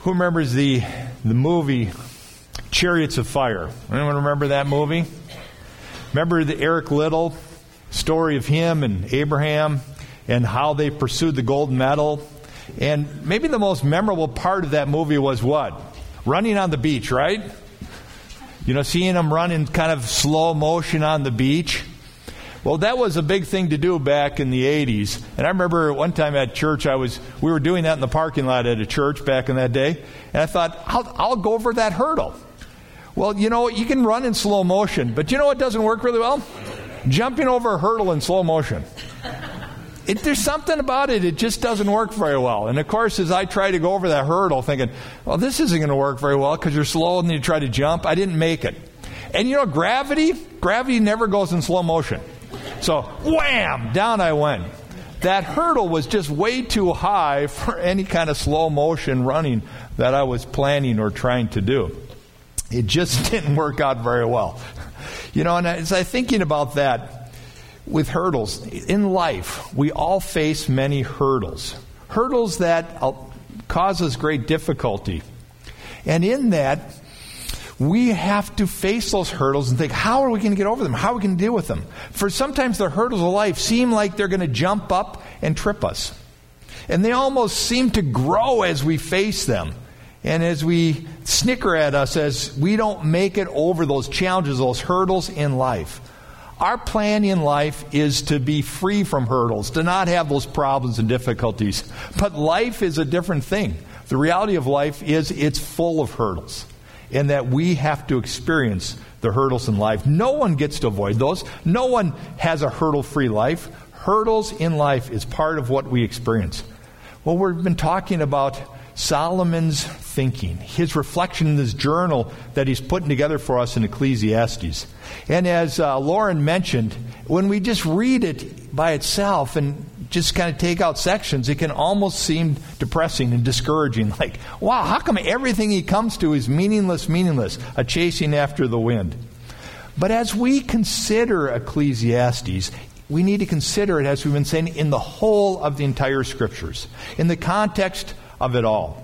Who remembers the movie Chariots of Fire? Anyone remember that movie? Remember the Eric Liddell story of him and Abraham and how they pursued the gold medal? And maybe the most memorable part of that movie was what? Running on the beach, right? You know, seeing them run in kind of slow motion on the beach. Well, that was a big thing to do back in the 80s. And I remember one time at church, we were doing that in the parking lot at a church back in that day. And I thought, I'll go over that hurdle. Well, you know, you can run in slow motion. But you know what doesn't work really well? Jumping over a hurdle in slow motion. There's something about it just doesn't work very well. And of course, as I try to go over that hurdle thinking, well, this isn't going to work very well because you're slow and you try to jump, I didn't make it. And you know, gravity never goes in slow motion. So, wham, down I went. That hurdle was just way too high for any kind of slow motion running that I was planning or trying to do. It just didn't work out very well. You know, and as I'm thinking about that with hurdles, in life, we all face many hurdles. Hurdles that cause us great difficulty. And in that, we have to face those hurdles and think, how are we going to get over them? How are we going to deal with them? For sometimes the hurdles of life seem like they're going to jump up and trip us. And they almost seem to grow as we face them. And as we snicker at us as we don't make it over those challenges, those hurdles in life. Our plan in life is to be free from hurdles, to not have those problems and difficulties. But life is a different thing. The reality of life is it's full of hurdles. And that we have to experience the hurdles in life. No one gets to avoid those. No one has a hurdle-free life. Hurdles in life is part of what we experience. Well, we've been talking about Solomon's thinking, his reflection in this journal that he's putting together for us in Ecclesiastes. And as Lauren mentioned, when we just read it by itself and just kind of take out sections, it can almost seem depressing and discouraging. Like, wow, how come everything he comes to is meaningless, a chasing after the wind? But as we consider Ecclesiastes, we need to consider it, as we've been saying, in the whole of the entire Scriptures, in the context of it all.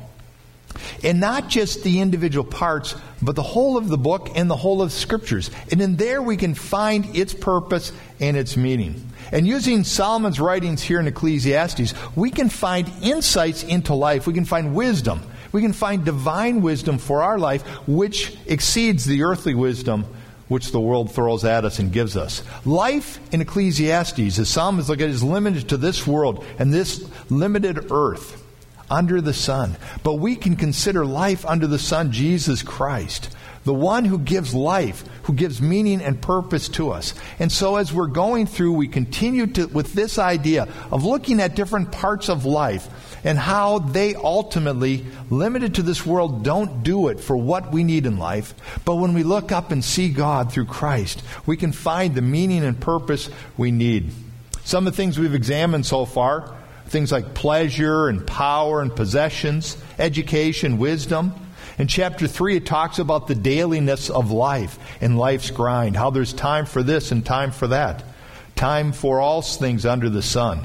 And not just the individual parts, but the whole of the book and the whole of the Scriptures. And in there we can find its purpose and its meaning. And using Solomon's writings here in Ecclesiastes, we can find insights into life. We can find wisdom. We can find divine wisdom for our life, which exceeds the earthly wisdom which the world throws at us and gives us. Life in Ecclesiastes, as Solomon looks at, is limited to this world and this limited earth under the sun. But we can consider life under the sun, Jesus Christ, the one who gives life, who gives meaning and purpose to us. And so as we're going through, we continue with this idea of looking at different parts of life and how they ultimately, limited to this world, don't do it for what we need in life. But when we look up and see God through Christ, we can find the meaning and purpose we need. Some of the things we've examined so far, things like pleasure and power and possessions, education, wisdom. In chapter 3, it talks about the dailiness of life and life's grind, how there's time for this and time for that, time for all things under the sun.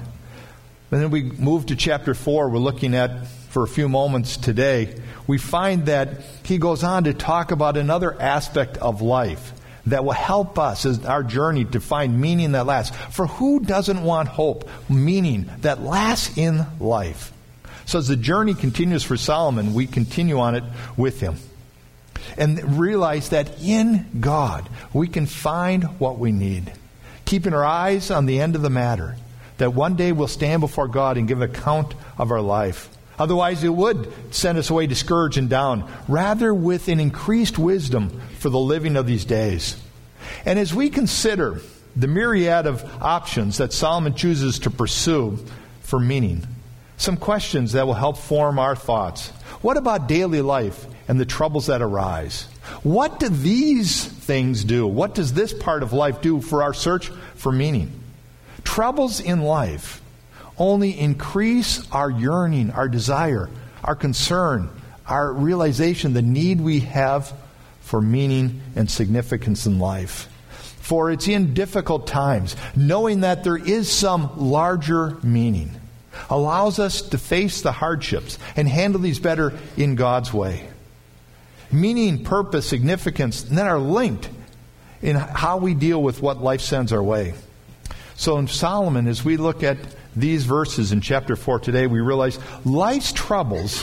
And then we move to chapter 4, we're looking at for a few moments today. We find that he goes on to talk about another aspect of life that will help us as our journey to find meaning that lasts. For who doesn't want hope, meaning that lasts in life? So as the journey continues for Solomon, we continue on it with him. And realize that in God, we can find what we need. Keeping our eyes on the end of the matter. That one day we'll stand before God and give account of our life. Otherwise it would send us away discouraged and down. Rather with an increased wisdom for the living of these days. And as we consider the myriad of options that Solomon chooses to pursue for meaning, some questions that will help form our thoughts. What about daily life and the troubles that arise? What do these things do? What does this part of life do for our search for meaning? Troubles in life only increase our yearning, our desire, our concern, our realization, the need we have for meaning and significance in life. For it's in difficult times, knowing that there is some larger meaning, allows us to face the hardships and handle these better in God's way. Meaning, purpose, significance, and then are linked in how we deal with what life sends our way. So in Solomon, as we look at these verses in chapter 4 today, we realize life's troubles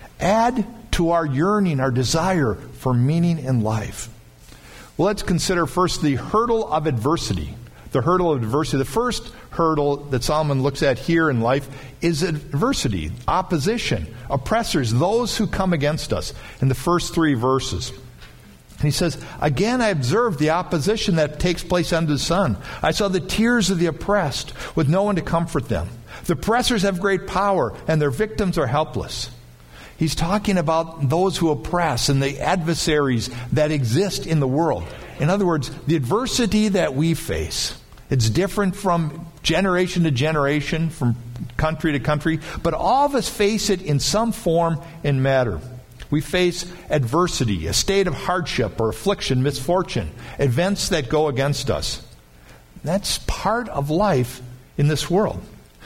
add to our yearning, our desire for meaning in life. Well, let's consider first the hurdle of adversity. The hurdle of adversity. The first hurdle that Solomon looks at here in life is adversity, opposition, oppressors, those who come against us in the first 3 verses. And he says, "Again I observed the opposition that takes place under the sun. I saw the tears of the oppressed with no one to comfort them. The oppressors have great power and their victims are helpless." He's talking about those who oppress and the adversaries that exist in the world. In other words, the adversity that we face. It's different from generation to generation, from country to country, but all of us face it in some form and matter. We face adversity, a state of hardship or affliction, misfortune, events that go against us. That's part of life in this world.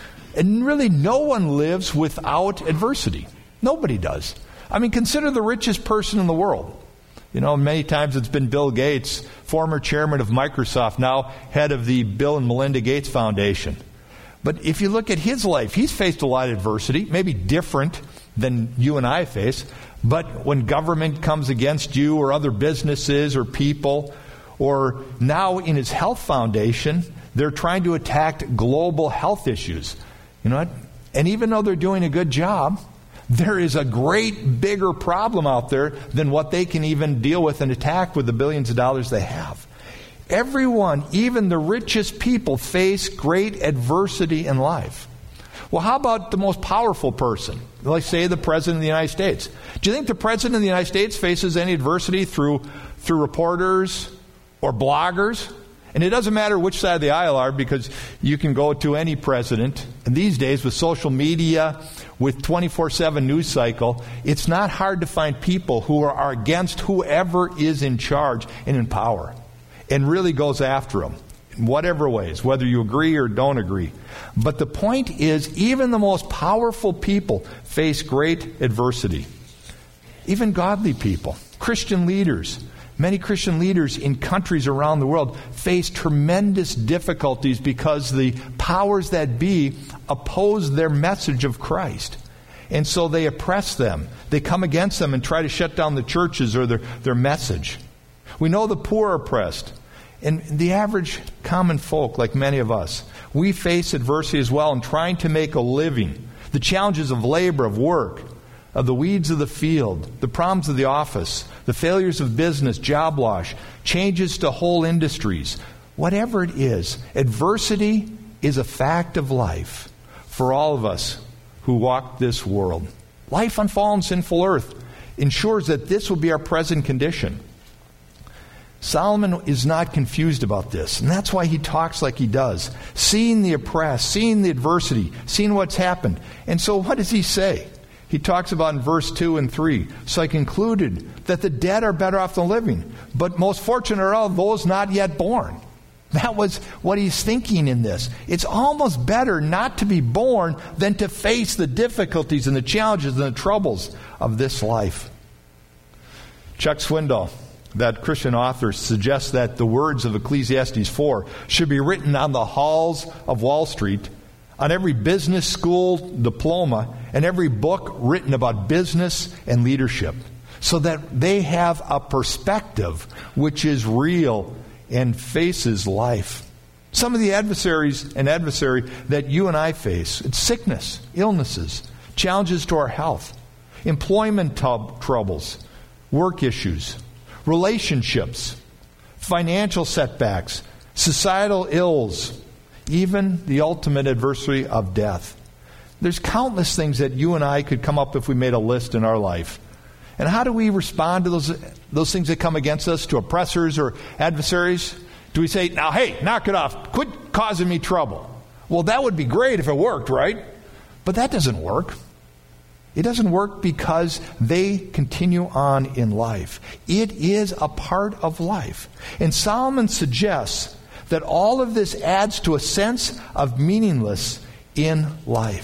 And really, no one lives without adversity. Nobody does. I mean, consider the richest person in the world. You know, many times it's been Bill Gates, former chairman of Microsoft, now head of the Bill and Melinda Gates Foundation. But if you look at his life, he's faced a lot of adversity, maybe different than you and I face. But when government comes against you or other businesses or people, or now in his health foundation, they're trying to attack global health issues. You know what? And even though they're doing a good job, there is a great bigger problem out there than what they can even deal with and attack with the billions of dollars they have. Everyone, even the richest people, face great adversity in life. Well, how about the most powerful person? Like, say, the President of the United States. Do you think the President of the United States faces any adversity through reporters or bloggers? And it doesn't matter which side of the aisle are, because you can go to any president. And these days, with social media, with 24/7 news cycle, it's not hard to find people who are against whoever is in charge and in power, and really goes after them in whatever ways, whether you agree or don't agree. But the point is, even the most powerful people face great adversity. Even godly people, Christian leaders. Many Christian leaders in countries around the world face tremendous difficulties because the powers that be oppose their message of Christ. And so they oppress them. They come against them and try to shut down the churches or their message. We know the poor are oppressed. And the average common folk, like many of us, we face adversity as well in trying to make a living. The challenges of labor, of work, of the weeds of the field, the problems of the office, the failures of business, job loss, changes to whole industries. Whatever it is, adversity is a fact of life for all of us who walk this world. Life on fallen, sinful earth ensures that this will be our present condition. Solomon is not confused about this, and that's why he talks like he does. Seeing the oppressed, seeing the adversity, seeing what's happened. And so what does he say? He talks about in verse 2 and 3, "So I concluded that the dead are better off than living, but most fortunate are all those not yet born." That was what he's thinking in this. It's almost better not to be born than to face the difficulties and the challenges and the troubles of this life. Chuck Swindoll, that Christian author, suggests that the words of Ecclesiastes 4 should be written on the halls of Wall Street, on every business school diploma, and every book written about business and leadership, so that they have a perspective which is real and faces life. Some of the adversary that you and I face, it's sickness, illnesses, challenges to our health, employment troubles, work issues, relationships, financial setbacks, societal ills, even the ultimate adversary of death. There's countless things that you and I could come up if we made a list in our life. And how do we respond to those things that come against us, to oppressors or adversaries? Do we say, "Now, hey, knock it off. Quit causing me trouble"? Well, that would be great if it worked, right? But that doesn't work. It doesn't work because they continue on in life. It is a part of life. And Solomon suggests that all of this adds to a sense of meaningless in life.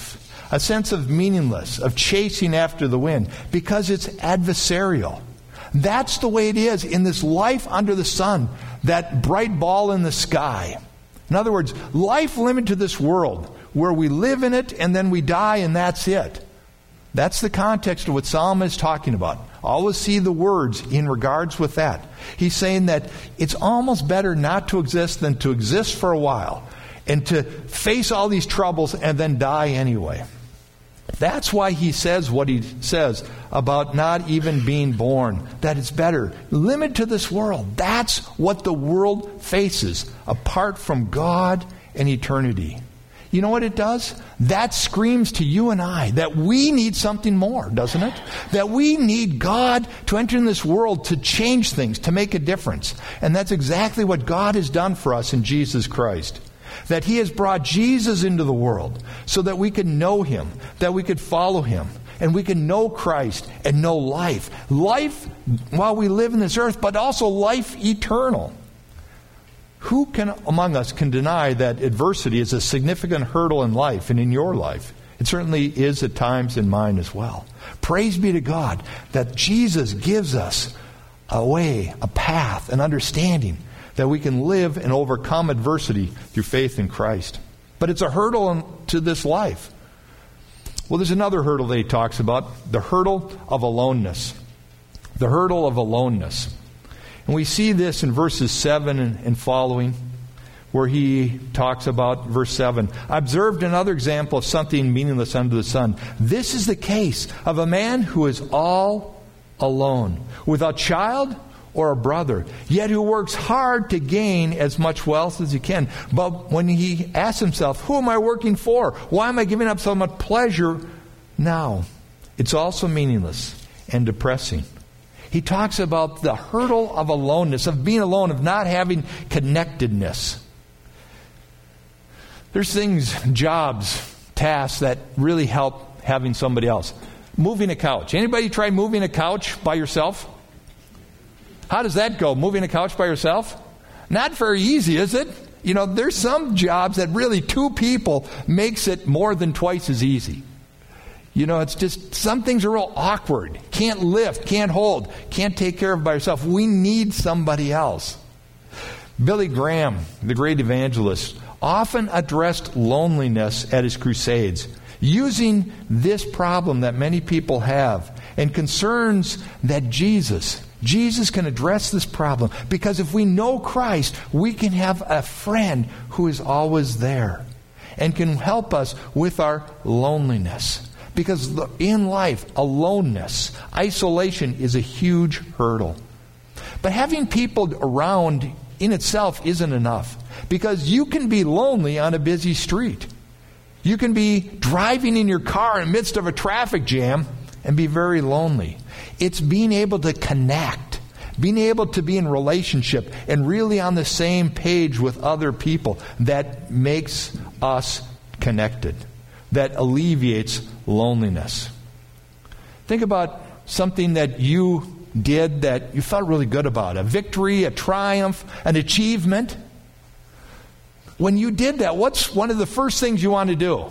a sense of meaningless, of chasing after the wind, because it's adversarial. That's the way it is in this life under the sun, that bright ball in the sky. In other words, life limited to this world, where we live in it and then we die and that's it. That's the context of what Solomon is talking about. Always see the words in regards with that. He's saying that it's almost better not to exist than to exist for a while and to face all these troubles and then die anyway. That's why he says what he says about not even being born, that it's better. Limit to this world. That's what the world faces apart from God and eternity. You know what it does? That screams to you and I that we need something more, doesn't it? That we need God to enter in this world to change things, to make a difference. And that's exactly what God has done for us in Jesus Christ. That He has brought Jesus into the world so that we could know Him, that we could follow Him, and we can know Christ and know life. Life while we live in this earth, but also life eternal. Who among us can deny that adversity is a significant hurdle in life and in your life? It certainly is at times in mine as well. Praise be to God that Jesus gives us a way, a path, an understanding that we can live and overcome adversity through faith in Christ. But it's a hurdle to this life. Well, there's another hurdle that he talks about, the hurdle of aloneness. The hurdle of aloneness. And we see this in verses 7 and following, where he talks about verse 7. I observed another example of something meaningless under the sun. This is the case of a man who is all alone, without child or a brother, yet who works hard to gain as much wealth as he can. But when he asks himself, who am I working for? Why am I giving up so much pleasure now? It's also meaningless and depressing. He talks about the hurdle of aloneness, of being alone, of not having connectedness. There's things, jobs, tasks that really help having somebody else. Moving a couch. Anybody try moving a couch by yourself? How does that go, moving a couch by yourself? Not very easy, is it? You know, there's some jobs that really 2 people makes it more than twice as easy. You know, it's just, some things are real awkward. Can't lift, can't hold, can't take care of by yourself. We need somebody else. Billy Graham, the great evangelist, often addressed loneliness at his crusades, using this problem that many people have and concerns that Jesus can address this problem. Because if we know Christ, we can have a friend who is always there and can help us with our loneliness. Because in life, aloneness, isolation is a huge hurdle. But having people around in itself isn't enough. Because you can be lonely on a busy street. You can be driving in your car in the midst of a traffic jam and be very lonely. It's being able to connect, being able to be in relationship and really on the same page with other people that makes us connected, that alleviates loneliness. Think about something that you did that you felt really good about, a victory, a triumph, an achievement. When you did that, what's one of the first things you want to do?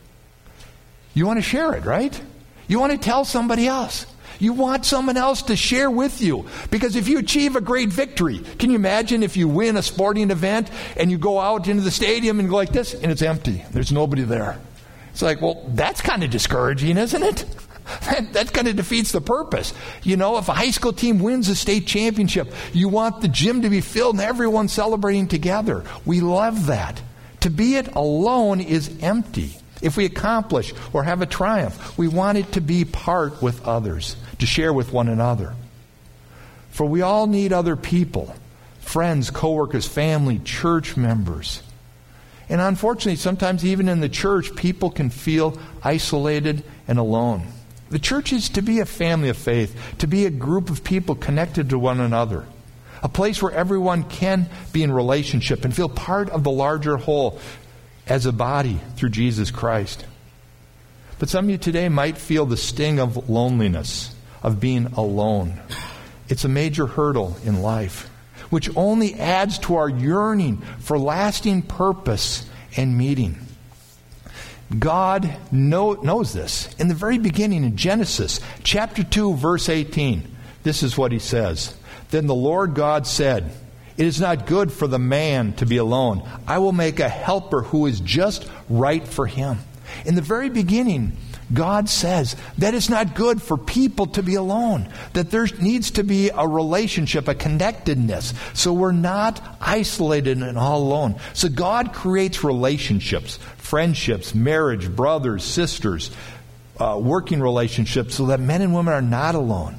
You want to share it, right? You want to tell somebody else. You want someone else to share with you. Because if you achieve a great victory, can you imagine if you win a sporting event and you go out into the stadium and go like this, and it's empty. There's nobody there. It's like, well, that's kind of discouraging, isn't it? That kind of defeats the purpose. You know, if a high school team wins a state championship, you want the gym to be filled and everyone celebrating together. We love that. To be it alone is empty. If we accomplish or have a triumph, we want it to be part with others, to share with one another. For we all need other people, friends, coworkers, family, church members. And unfortunately, sometimes even in the church, people can feel isolated and alone. The church is to be a family of faith, to be a group of people connected to one another, a place where everyone can be in relationship and feel part of the larger whole as a body through Jesus Christ. But some of you today might feel the sting of loneliness, of being alone. It's a major hurdle in life, which only adds to our yearning for lasting purpose and meaning. God knows this. In the very beginning, in Genesis chapter 2, verse 18, this is what he says. Then the Lord God said, "It is not good for the man to be alone. I will make a helper who is just right for him." In the very beginning, God says that it's not good for people to be alone, that there needs to be a relationship, a connectedness, so we're not isolated and all alone. So God creates relationships, friendships, marriage, brothers, sisters, working relationships, so that men and women are not alone.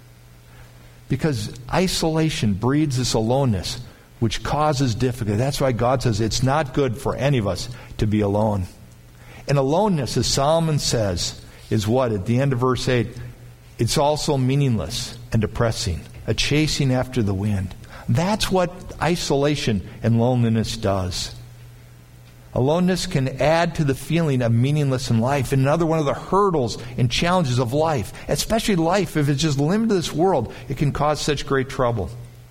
Because isolation breeds this aloneness, which causes difficulty. That's why God says it's not good for any of us to be alone. And aloneness, as Solomon says, is what? At the end of verse 8, it's also meaningless and depressing, a chasing after the wind. That's what isolation and loneliness does. Aloneness can add to the feeling of meaningless in life. And another one of the hurdles and challenges of life, especially life, if it's just limited to this world, it can cause such great trouble.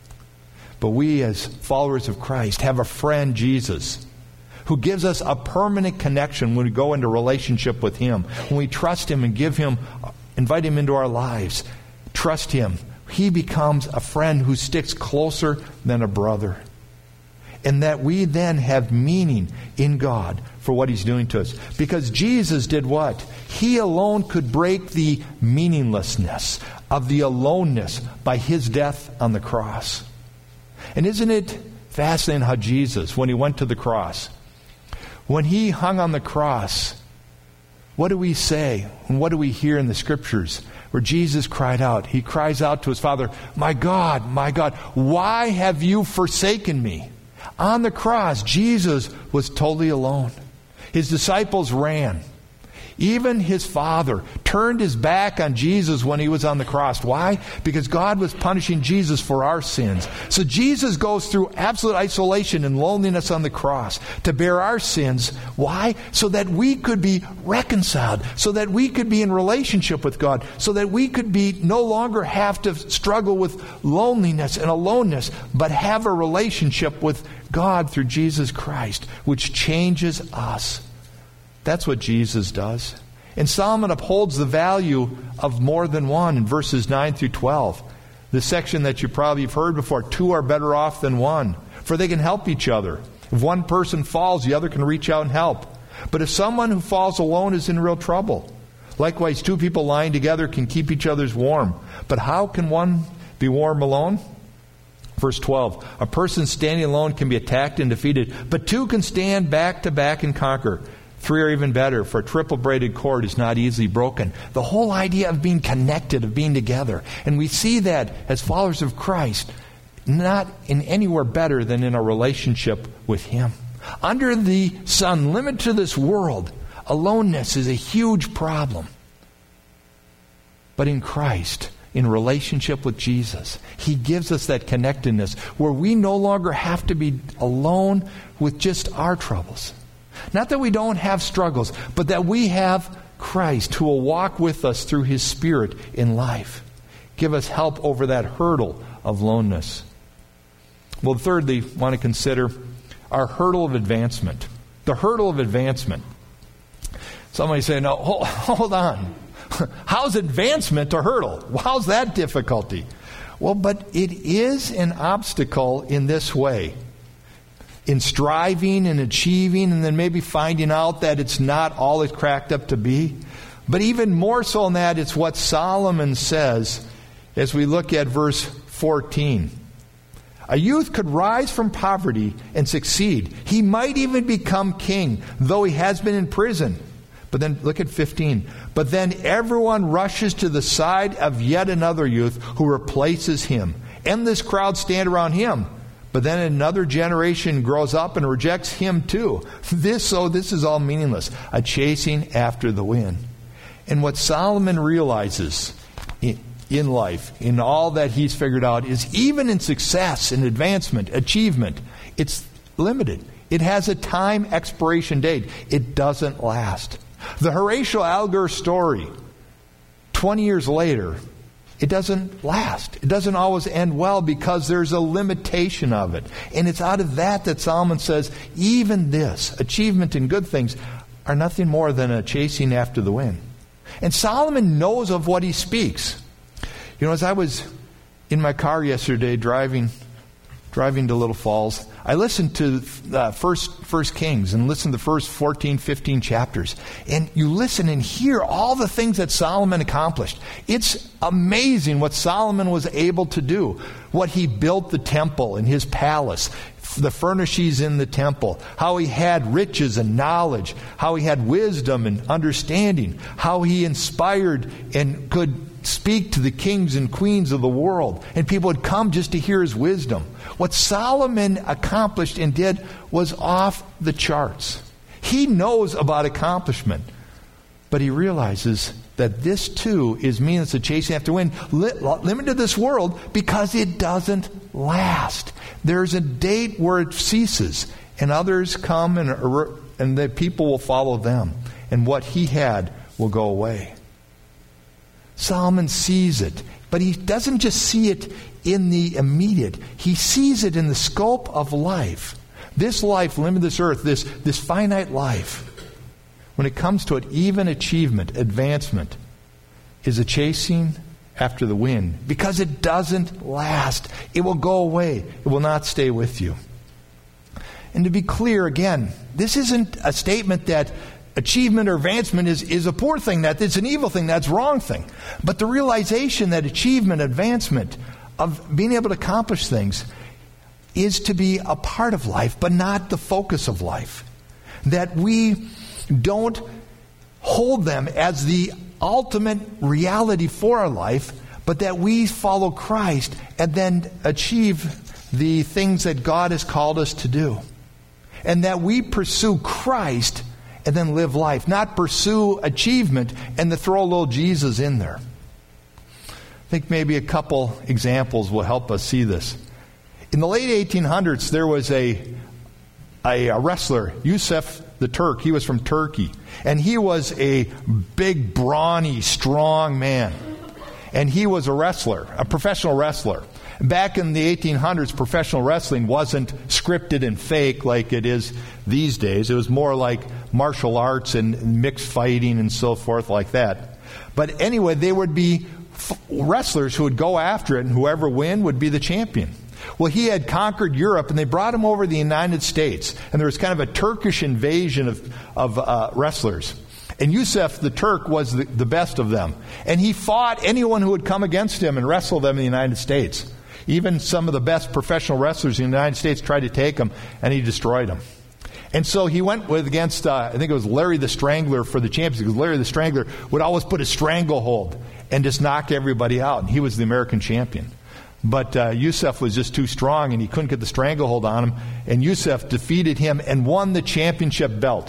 But we, as followers of Christ, have a friend, Jesus, who gives us a permanent connection when we go into relationship with Him. When we trust Him and invite Him into our lives, trust Him, He becomes a friend who sticks closer than a brother. And that we then have meaning in God for what He's doing to us. Because Jesus did what? He alone could break the meaninglessness of the aloneness by His death on the cross. And isn't it fascinating how Jesus, when He went to the cross, when He hung on the cross, what do we say? And what do we hear in the Scriptures? Where Jesus cried out. He cries out to His Father, my God, why have you forsaken me?" On the cross, Jesus was totally alone. His disciples ran. Even His Father turned His back on Jesus when He was on the cross. Why? Because God was punishing Jesus for our sins. So Jesus goes through absolute isolation and loneliness on the cross to bear our sins. Why? So that we could be reconciled. So that we could be in relationship with God. So that we could be no longer have to struggle with loneliness and aloneness, but have a relationship with God through Jesus Christ, which changes us. That's what Jesus does. And Solomon upholds the value of more than one in verses 9 through 12. The section that you probably have heard before, 2 are better off than 1, for they can help each other. If one person falls, the other can reach out and help. But if someone who falls alone is in real trouble, likewise 2 people lying together can keep each other's warm. But how can one be warm alone? Verse 12, a person standing alone can be attacked and defeated, but 2 can stand back to back and conquer. 3 are even better, for a triple-braided cord is not easily broken. The whole idea of being connected, of being together. And we see that as followers of Christ, not in anywhere better than in a relationship with Him. Under the sun, limited to this world, aloneness is a huge problem. But in Christ, in relationship with Jesus, He gives us that connectedness where we no longer have to be alone with just our troubles. Not that we don't have struggles, but that we have Christ who will walk with us through His Spirit in life. Give us help over that hurdle of loneness. Well, thirdly, I want to consider our hurdle of advancement. The hurdle of advancement. Somebody say, no, hold on. How's advancement a hurdle? How's that difficulty? Well, but it is an obstacle in this way. In striving and achieving, and then maybe finding out that it's not all it's cracked up to be. But even more so than that, it's what Solomon says as we look at verse 14. A youth could rise from poverty and succeed. He might even become king, though he has been in prison. But then look at 15. But then everyone rushes to the side of yet another youth who replaces him. Endless crowds stand around him. But then another generation grows up and rejects him too. This is all meaningless. A chasing after the wind. And what Solomon realizes in life, in all that he's figured out, is even in success, in advancement, achievement, it's limited. It has a time expiration date. It doesn't last. The Horatio Alger story, 20 years later, it doesn't last. It doesn't always end well because there's a limitation of it. And it's out of that Solomon says, even this, achievement in good things, are nothing more than a chasing after the wind. And Solomon knows of what he speaks. You know, as I was in my car yesterday driving to Little Falls, I listened to First Kings and listened to the first 14, 15 chapters. And you listen and hear all the things that Solomon accomplished. It's amazing what Solomon was able to do. What he built the temple and his palace, the furnishings in the temple, how he had riches and knowledge, how he had wisdom and understanding, how he inspired and could speak to the kings and queens of the world, and people would come just to hear his wisdom. What Solomon accomplished and did was off the charts. He knows about accomplishment, but he realizes that this too is meaningless, a chasing after wind, limited to this world, because it doesn't last. There's a date where it ceases, and others come, and the people will follow them, and what he had will go away. Solomon sees it, but he doesn't just see it in the immediate. He sees it in the scope of life. This life, limited this earth, this finite life, when it comes to it, even achievement, advancement, is a chasing after the wind, because it doesn't last. It will go away. It will not stay with you. And to be clear, again, this isn't a statement that achievement or advancement is a poor thing, that it's an evil thing, that's a wrong thing. But the realization that achievement, advancement, of being able to accomplish things is to be a part of life, but not the focus of life. That we don't hold them as the ultimate reality for our life, but that we follow Christ and then achieve the things that God has called us to do. And that we pursue Christ and then live life, not pursue achievement and to throw a little Jesus in there. I think maybe a couple examples will help us see this. In the late 1800s, there was a wrestler, Yusuf the Turk. He was from Turkey. And he was a big, brawny, strong man. And he was a wrestler, a professional wrestler. Back in the 1800s, professional wrestling wasn't scripted and fake like it is these days. It was more like martial arts and mixed fighting and so forth like that. But anyway, they would be wrestlers who would go after it, and whoever win would be the champion. Well, he had conquered Europe, and they brought him over to the United States. And there was kind of a Turkish invasion of wrestlers. And Yusuf the Turk was the best of them. And he fought anyone who would come against him and wrestle them in the United States. Even some of the best professional wrestlers in the United States tried to take him, and he destroyed them. And so he went against, I think it was Larry the Strangler for the champions, because Larry the Strangler would always put a stranglehold and just knock everybody out. And he was the American champion. But Yusuf was just too strong, and he couldn't get the stranglehold on him. And Yusuf defeated him and won the championship belt.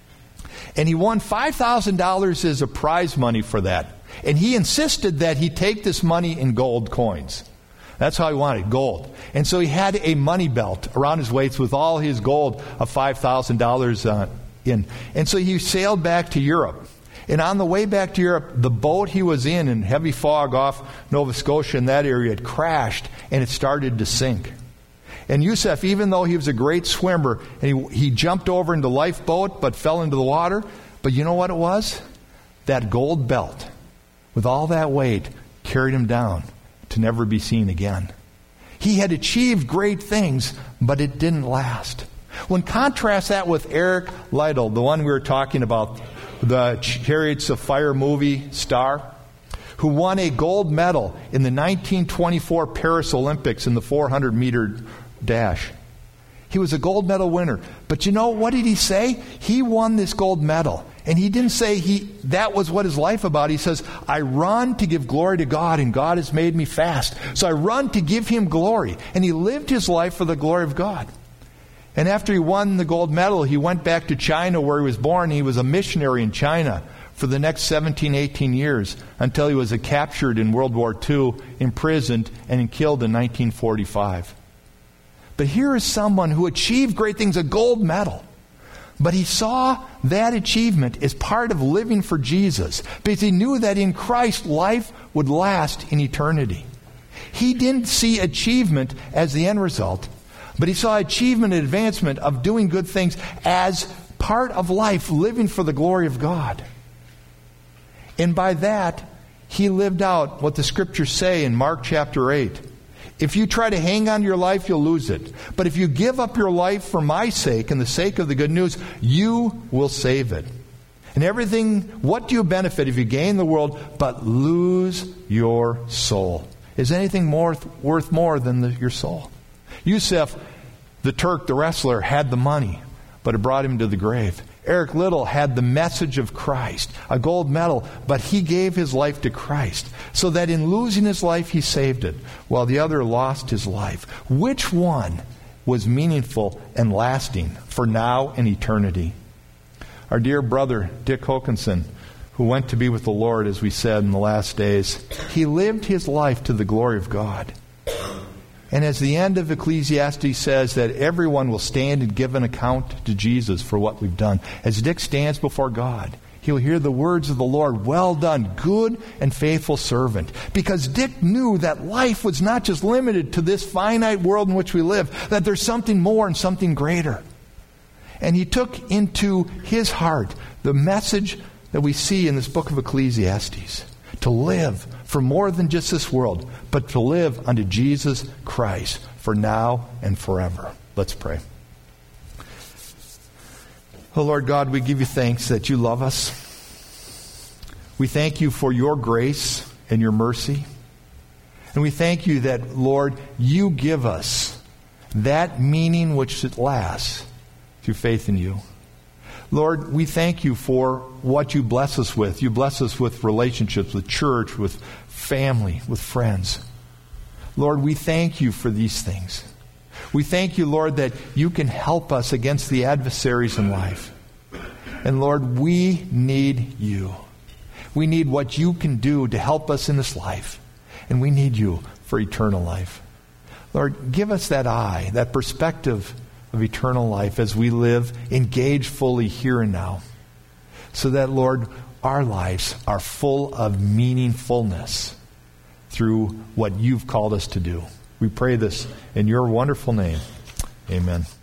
And he won $5,000 as a prize money for that. And he insisted that he take this money in gold coins. That's how he wanted, gold. And so he had a money belt around his waist with all his gold of $5,000 in. And so he sailed back to Europe. And on the way back to Europe, the boat he was in heavy fog off Nova Scotia in that area, had crashed, and it started to sink. And Yusuf, even though he was a great swimmer, and he jumped over into the lifeboat but fell into the water, but you know what it was? That gold belt, with all that weight, carried him down to never be seen again. He had achieved great things, but it didn't last. When contrast that with Eric Liddell, the one we were talking about, the Chariots of Fire movie star, who won a gold medal in the 1924 Paris Olympics in the 400-meter dash. He was a gold medal winner. But you know, what did he say? He won this gold medal. And he didn't say that was what his life about. He says, I run to give glory to God, and God has made me fast. So I run to give Him glory. And he lived his life for the glory of God. And after he won the gold medal, he went back to China where he was born. He was a missionary in China for the next 17, 18 years until he was captured in World War II, imprisoned, and killed in 1945. But here is someone who achieved great things, a gold medal. But he saw that achievement as part of living for Jesus, because he knew that in Christ life would last in eternity. He didn't see achievement as the end result, but he saw achievement and advancement of doing good things as part of life living for the glory of God. And by that, he lived out what the Scriptures say in Mark chapter 8. If you try to hang on to your life, you'll lose it. But if you give up your life for my sake and the sake of the good news, you will save it. And everything, what do you benefit if you gain the world but lose your soul? Is anything worth more than your soul? Yusuf, the Turk, the wrestler, had the money, but it brought him to the grave. Eric Liddell had the message of Christ, a gold medal, but he gave his life to Christ, so that in losing his life, he saved it, while the other lost his life. Which one was meaningful and lasting for now and eternity? Our dear brother, Dick Hokanson, who went to be with the Lord, as we said, in the last days, he lived his life to the glory of God. And as the end of Ecclesiastes says that everyone will stand and give an account to Jesus for what we've done. As Dick stands before God, he'll hear the words of the Lord, "Well done, good and faithful servant." Because Dick knew that life was not just limited to this finite world in which we live, that there's something more and something greater. And he took into his heart the message that we see in this book of Ecclesiastes. To live for more than just this world, but to live unto Jesus Christ for now and forever. Let's pray. Oh Lord God, we give you thanks that you love us. We thank you for your grace and your mercy. And we thank you that, Lord, you give us that meaning which lasts through faith in you. Lord, we thank you for what you bless us with. You bless us with relationships, with church, with family, with friends. Lord, we thank you for these things. We thank you, Lord, that you can help us against the adversaries in life. And Lord, we need you. We need what you can do to help us in this life. And we need you for eternal life. Lord, give us that eye, that perspective of eternal life as we live engaged fully here and now. So that, Lord, our lives are full of meaningfulness through what you've called us to do. We pray this in your wonderful name. Amen.